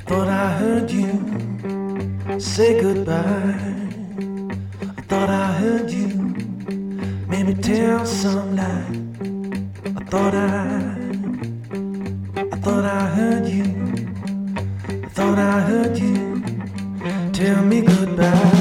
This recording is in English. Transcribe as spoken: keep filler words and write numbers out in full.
thought I heard you say goodbye. I thought I heard you maybe tell some lie. I thought I, I thought I heard you. I thought I heard you tell me goodbye.